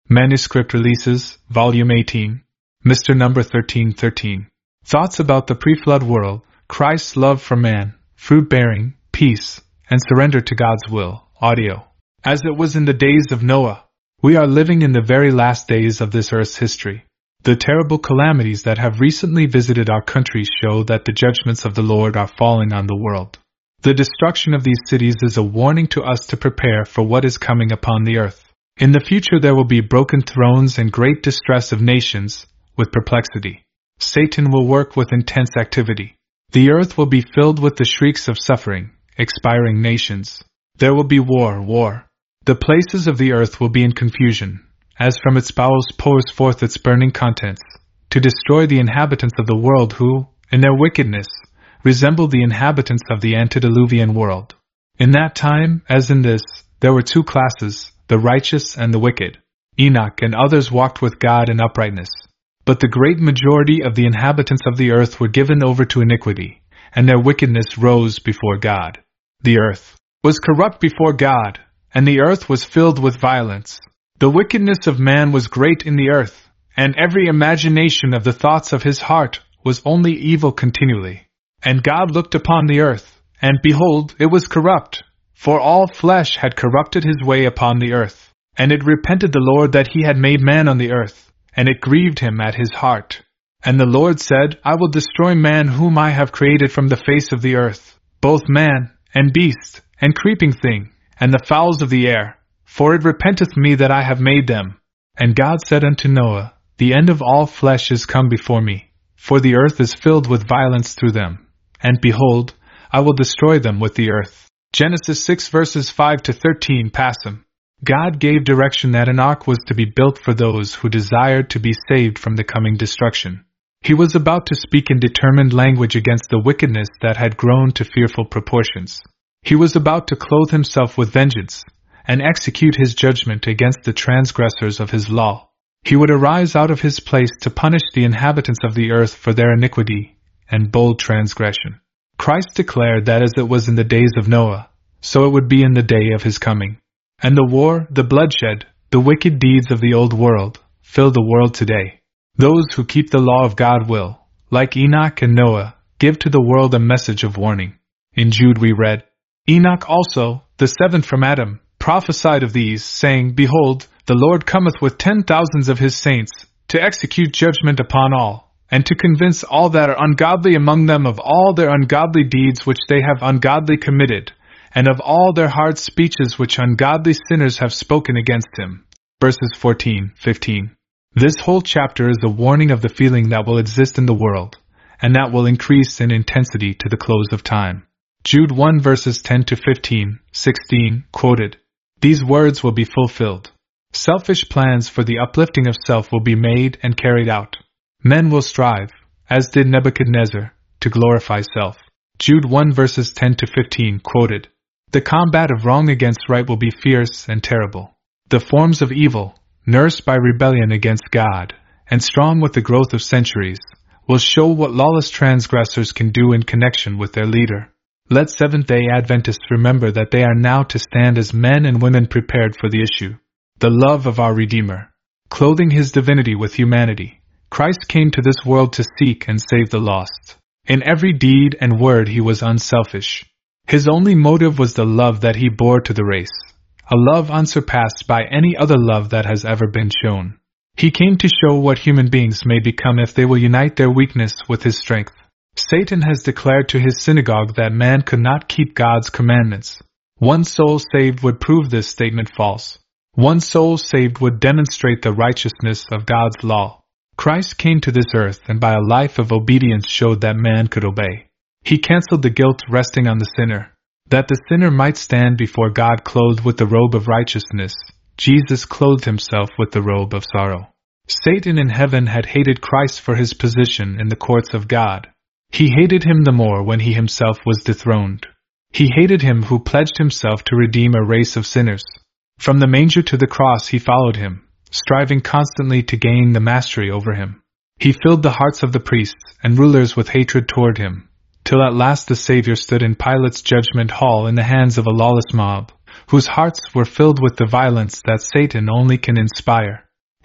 Manuscript Releases, Volume 18. Mr. Number 1313. Thoughts about the pre-flood world, Christ's love for man, fruit-bearing, peace, and surrender to God's will. Audio. As it was in the days of Noah, we are living in the very last days of this earth's history. The terrible calamities that have recently visited our country show that the judgments of the Lord are falling on the world. The destruction of these cities is a warning to us to prepare for what is coming upon the earth. In the future there will be broken thrones and great distress of nations, with perplexity. Satan will work with intense activity. The earth will be filled with the shrieks of suffering, expiring nations. There will be war. The places of the earth will be in confusion, as from its bowels pours forth its burning contents, to destroy the inhabitants of the world who, in their wickedness, resemble the inhabitants of the antediluvian world. In that time, as in this, there were two classes, the righteous and the wicked. Enoch and others walked with God in uprightness. But the great majority of the inhabitants of the earth were given over to iniquity, and their wickedness rose before God. The earth was corrupt before God, and the earth was filled with violence. The wickedness of man was great in the earth, and every imagination of the thoughts of his heart was only evil continually. And God looked upon the earth, and behold, it was corrupt, for all flesh had corrupted his way upon the earth. And it repented the Lord that he had made man on the earth, and it grieved him at his heart. And the Lord said, I will destroy man whom I have created from the face of the earth, both man, and beast, and creeping thing, and the fowls of the air, for it repenteth me that I have made them. And God said unto Noah, The end of all flesh is come before me, for the earth is filled with violence through them. And behold, I will destroy them with the earth. Genesis 6 verses 5 to 13 Passim. God gave direction that an ark was to be built for those who desired to be saved from the coming destruction. He was about to speak in determined language against the wickedness that had grown to fearful proportions. He was about to clothe himself with vengeance, and execute his judgment against the transgressors of his law. He would arise out of his place to punish the inhabitants of the earth for their iniquity and bold transgression. Christ declared that as it was in the days of Noah, so it would be in the day of his coming. And the war, the bloodshed, the wicked deeds of the old world, fill the world today. Those who keep the law of God will, like Enoch and Noah, give to the world a message of warning. In Jude we read, Enoch also, the seventh from Adam, prophesied of these, saying, Behold, the Lord cometh with 10,000s of his saints, to execute judgment upon all, and to convince all that are ungodly among them of all their ungodly deeds which they have ungodly committed, and of all their hard speeches which ungodly sinners have spoken against him. Verses 14-15. This whole chapter is a warning of the feeling that will exist in the world, and that will increase in intensity to the close of time. Jude 1 verses 10 to 15, 16, quoted. These words will be fulfilled. Selfish plans for the uplifting of self will be made and carried out. Men will strive, as did Nebuchadnezzar, to glorify self. Jude 1 verses 10 to 15, quoted. The combat of wrong against right will be fierce and terrible. The forms of evil, nursed by rebellion against God, and strong with the growth of centuries, will show what lawless transgressors can do in connection with their leader. Let Seventh-day Adventists remember that they are now to stand as men and women prepared for the issue. The love of our Redeemer. Clothing his divinity with humanity, Christ came to this world to seek and save the lost. In every deed and word he was unselfish. His only motive was the love that he bore to the race, a love unsurpassed by any other love that has ever been shown. He came to show what human beings may become if they will unite their weakness with his strength. Satan has declared to his synagogue that man could not keep God's commandments. One soul saved would prove this statement false. One soul saved would demonstrate the righteousness of God's law. Christ came to this earth and by a life of obedience showed that man could obey. He canceled the guilt resting on the sinner. That the sinner might stand before God clothed with the robe of righteousness, Jesus clothed himself with the robe of sorrow. Satan in heaven had hated Christ for his position in the courts of God. He hated him the more when he himself was dethroned. He hated him who pledged himself to redeem a race of sinners. From the manger to the cross he followed him, striving constantly to gain the mastery over him. He filled the hearts of the priests and rulers with hatred toward him, till at last the Savior stood in Pilate's judgment hall in the hands of a lawless mob, whose hearts were filled with the violence that Satan only can inspire.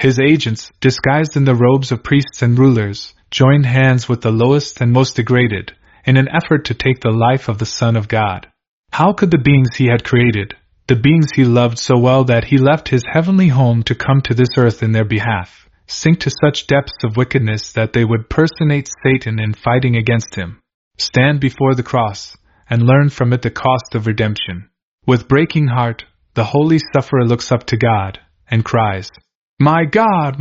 His agents, disguised in the robes of priests and rulers, joined hands with the lowest and most degraded, in an effort to take the life of the Son of God. How could the beings he had created, the beings he loved so well that he left his heavenly home to come to this earth in their behalf, sink to such depths of wickedness that they would personate Satan in fighting against him, stand before the cross, and learn from it the cost of redemption? With breaking heart, the holy sufferer looks up to God, and cries, my God,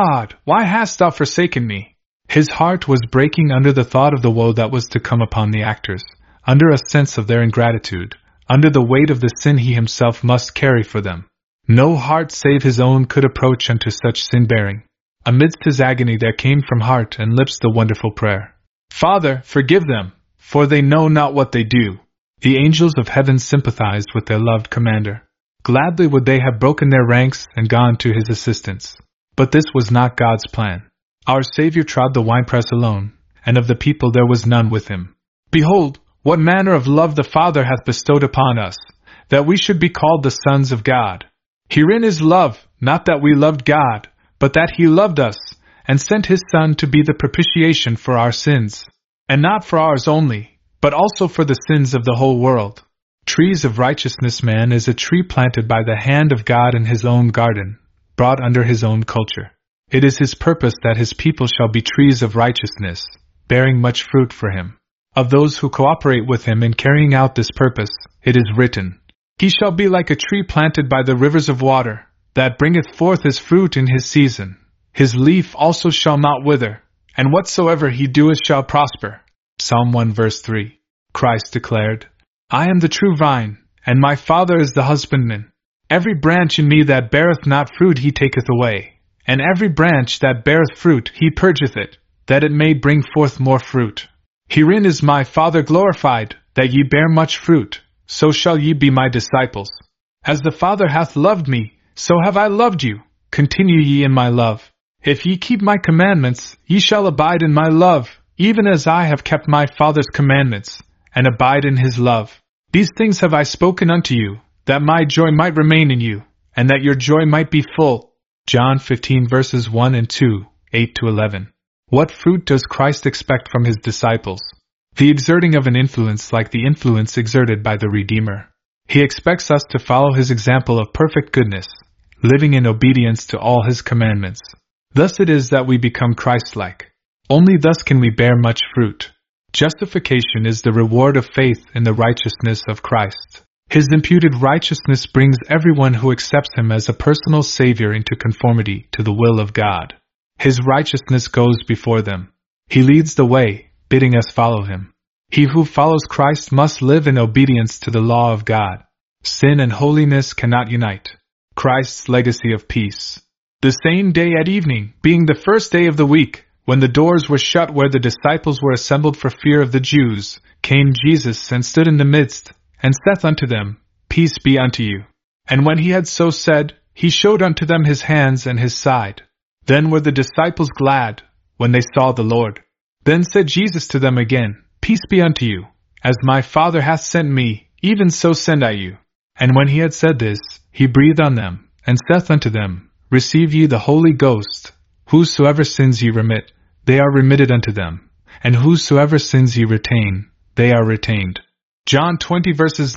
why hast thou forsaken me?" His heart was breaking under the thought of the woe that was to come upon the actors, under a sense of their ingratitude, under the weight of the sin he himself must carry for them. No heart save his own could approach unto such sin-bearing. Amidst his agony there came from heart and lips the wonderful prayer, "Father, forgive them, for they know not what they do." The angels of heaven sympathized with their loved commander. Gladly would they have broken their ranks and gone to his assistance. But this was not God's plan. Our Savior trod the winepress alone, and of the people there was none with him. "Behold, what manner of love the Father hath bestowed upon us, that we should be called the sons of God. Herein is love, not that we loved God, but that he loved us, and sent his Son to be the propitiation for our sins, and not for ours only, but also for the sins of the whole world." Trees of righteousness. Man is a tree planted by the hand of God in his own garden, brought under his own culture. It is his purpose that his people shall be trees of righteousness, bearing much fruit for him. Of those who cooperate with him in carrying out this purpose, it is written, "He shall be like a tree planted by the rivers of water, that bringeth forth his fruit in his season. His leaf also shall not wither, and whatsoever he doeth shall prosper." Psalm 1 verse 3. Christ declared, "I am the true vine, and my Father is the husbandman. Every branch in me that beareth not fruit he taketh away, and every branch that beareth fruit he purgeth it, that it may bring forth more fruit. Herein is my Father glorified, that ye bear much fruit, so shall ye be my disciples. As the Father hath loved me, so have I loved you. Continue ye in my love. If ye keep my commandments, ye shall abide in my love, even as I have kept my Father's commandments, and abide in his love. These things have I spoken unto you, that my joy might remain in you, and that your joy might be full." John 15 verses 1 and 2, 8-11. What fruit does Christ expect from his disciples? The exerting of an influence like the influence exerted by the Redeemer. He expects us to follow his example of perfect goodness, living in obedience to all his commandments. Thus it is that we become Christ-like. Only thus can we bear much fruit. Justification is the reward of faith in the righteousness of Christ. His imputed righteousness brings everyone who accepts him as a personal Savior into conformity to the will of God. His righteousness goes before them. He leads the way, bidding us follow him. He who follows Christ must live in obedience to the law of God. Sin and holiness cannot unite. Christ's legacy of peace. The same day at evening, being the first day of the week, when the doors were shut where the disciples were assembled for fear of the Jews, came Jesus and stood in the midst, and saith unto them, Peace be unto you. And when he had so said, he showed unto them his hands and his side. Then were the disciples glad, when they saw the Lord. Then said Jesus to them again, Peace be unto you. As my Father hath sent me, even so send I you. And when he had said this, he breathed on them, and saith unto them, Receive ye the Holy Ghost. Whosoever sins ye remit, they are remitted unto them, and whosoever sins ye retain, they are retained. John 20 verses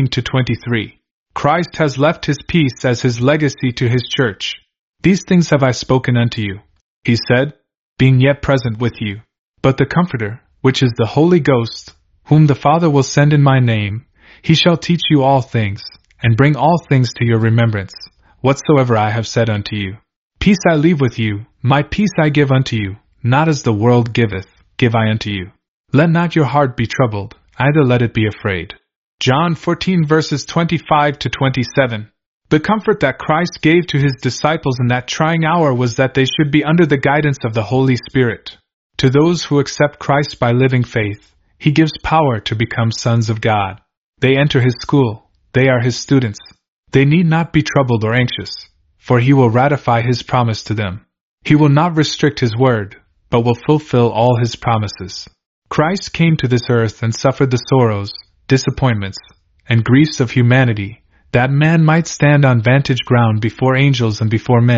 19-23. Christ has left his peace as his legacy to his church. These things have I spoken unto you, he said, being yet present with you. But the Comforter, which is the Holy Ghost, whom the Father will send in my name, he shall teach you all things, and bring all things to your remembrance, whatsoever I have said unto you. Peace I leave with you, my peace I give unto you, not as the world giveth, give I unto you. Let not your heart be troubled, neither let it be afraid. John 14 verses 25-27. The comfort that Christ gave to his disciples in that trying hour was that they should be under the guidance of the Holy Spirit. To those who accept Christ by living faith, he gives power to become sons of God. They enter his school, they are his students. They need not be troubled or anxious, for he will ratify his promise to them. He will not restrict his word, but will fulfill all his promises. Christ came to this earth and suffered the sorrows, disappointments, and griefs of humanity, that man might stand on vantage ground before angels and before men,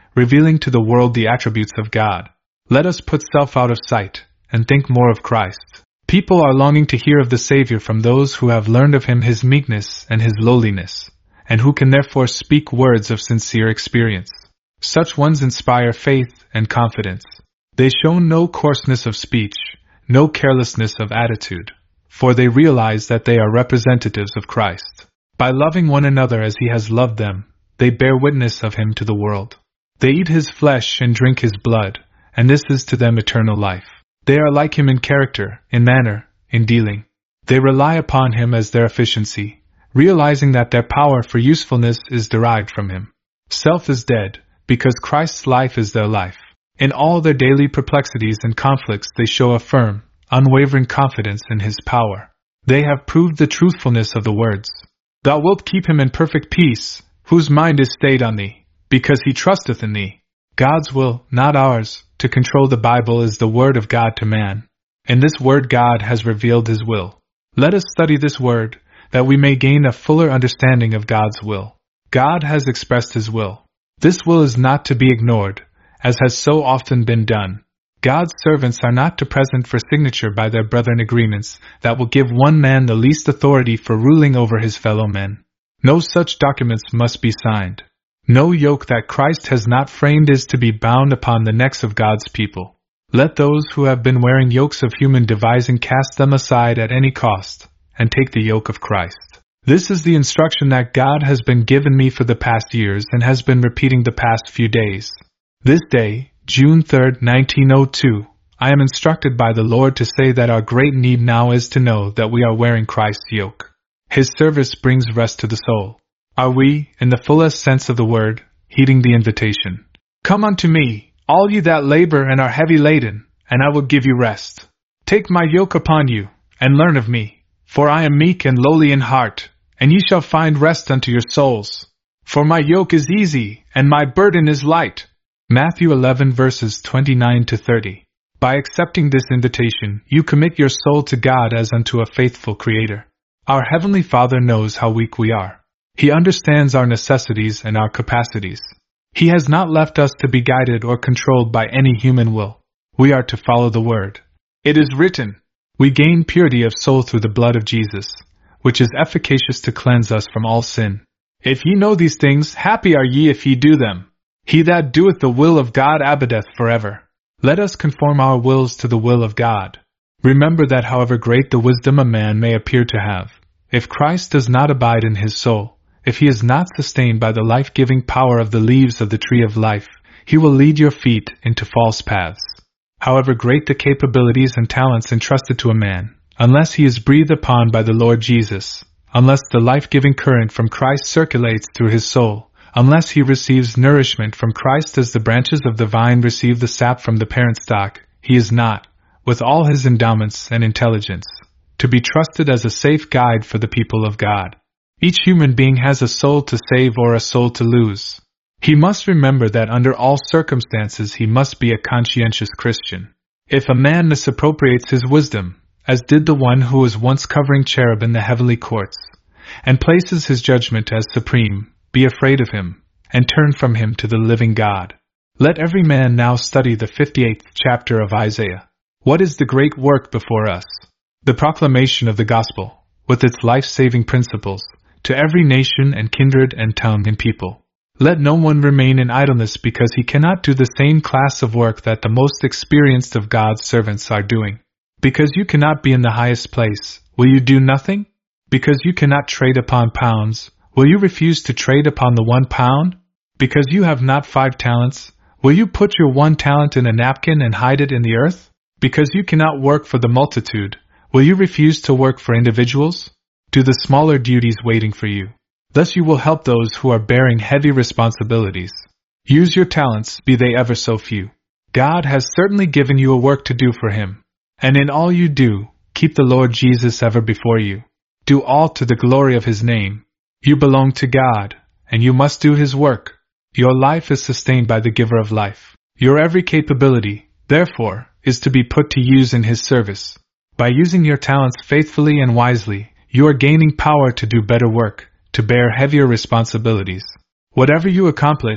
revealing to the world the attributes of God. Let us put self out of sight, and think more of Christ. People are longing to hear of the Savior from those who have learned of Him His meekness and His lowliness, and who can therefore speak words of sincere experience. Such ones inspire faith and confidence. They show no coarseness of speech, no carelessness of attitude, for they realize that they are representatives of Christ. By loving one another as He has loved them, they bear witness of Him to the world. They eat His flesh and drink His blood, and this is to them eternal life. They are like Him in character, in manner, in dealing. They rely upon Him as their efficiency, realizing that their power for usefulness is derived from Him. Self is dead, because Christ's life is their life. In all their daily perplexities and conflicts they show a firm, unwavering confidence in His power. They have proved the truthfulness of the words, "Thou wilt keep him in perfect peace, whose mind is stayed on Thee, because he trusteth in Thee." God's will, not ours, to control the Bible is the Word of God to man. In this Word God has revealed His will. Let us study this Word, that we may gain a fuller understanding of God's will. God has expressed His will. This will is not to be ignored, as has so often been done. God's servants are not to present for signature by their brethren agreements that will give one man the least authority for ruling over his fellow men. No such documents must be signed. No yoke that Christ has not framed is to be bound upon the necks of God's people. Let those who have been wearing yokes of human devising cast them aside at any cost, and take the yoke of Christ. This is the instruction that God has been given me for the past years and has been repeating the past few days. This day, June 3, 1902, I am instructed by the Lord to say that our great need now is to know that we are wearing Christ's yoke. His service brings rest to the soul. Are we, in the fullest sense of the word, heeding the invitation? "Come unto me, all ye that labor and are heavy laden, and I will give you rest. Take my yoke upon you, and learn of me, for I am meek and lowly in heart, and ye shall find rest unto your souls. For my yoke is easy, and my burden is light." Matthew 11 verses 29 to 30. By accepting this invitation, you commit your soul to God as unto a faithful Creator. Our Heavenly Father knows how weak we are. He understands our necessities and our capacities. He has not left us to be guided or controlled by any human will. We are to follow the Word. It is written, "We gain purity of soul through the blood of Jesus, which is efficacious to cleanse us from all sin." If ye know these things, happy are ye if ye do them. He that doeth the will of God abideth forever. Let us conform our wills to the will of God. Remember that however great the wisdom a man may appear to have, if Christ does not abide in his soul, if he is not sustained by the life-giving power of the leaves of the tree of life, he will lead your feet into false paths. However great the capabilities and talents entrusted to a man, unless he is breathed upon by the Lord Jesus, unless the life-giving current from Christ circulates through his soul, unless he receives nourishment from Christ as the branches of the vine receive the sap from the parent stock, he is not, with all his endowments and intelligence, to be trusted as a safe guide for the people of God. Each human being has a soul to save or a soul to lose. He must remember that under all circumstances he must be a conscientious Christian. If a man misappropriates his wisdom, as did the one who was once covering cherub in the heavenly courts, and places his judgment as supreme, be afraid of him, and turn from him to the living God. Let every man now study the 58th chapter of Isaiah. What is the great work before us? The proclamation of the gospel, with its life-saving principles, to every nation and kindred and tongue and people. Let no one remain in idleness because he cannot do the same class of work that the most experienced of God's servants are doing. Because you cannot be in the highest place, will you do nothing? Because you cannot trade upon pounds, will you refuse to trade upon the 1 pound? Because you have not 5 talents, will you put your 1 talent in a napkin and hide it in the earth? Because you cannot work for the multitude, will you refuse to work for individuals? Do the smaller duties waiting for you. Thus you will help those who are bearing heavy responsibilities. Use your talents, be they ever so few. God has certainly given you a work to do for Him. And in all you do, keep the Lord Jesus ever before you. Do all to the glory of His name. You belong to God, and you must do His work. Your life is sustained by the Giver of life. Your every capability, therefore, is to be put to use in His service. By using your talents faithfully and wisely, you are gaining power to do better work, to bear heavier responsibilities. Whatever you accomplish,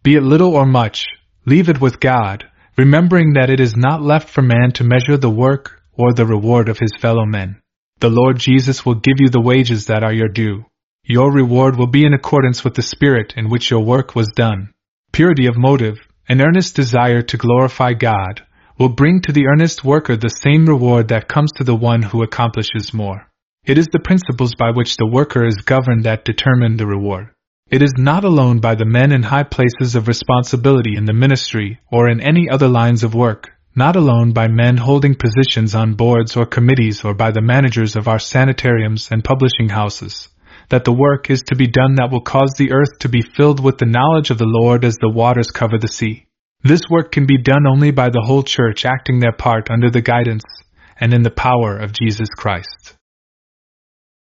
Be it little or much, leave it with God, remembering that it is not left for man to measure the work or the reward of his fellow men. The Lord Jesus will give you the wages that are your due. Your reward will be in accordance with the spirit in which your work was done. Purity of motive, an earnest desire to glorify God, will bring to the earnest worker the same reward that comes to the one who accomplishes more. It is the principles by which the worker is governed that determine the reward. It is not alone by the men in high places of responsibility in the ministry or in any other lines of work, not alone by men holding positions on boards or committees or by the managers of our sanitariums and publishing houses, that the work is to be done that will cause the earth to be filled with the knowledge of the Lord as the waters cover the sea. This work can be done only by the whole church acting their part under the guidance and in the power of Jesus Christ.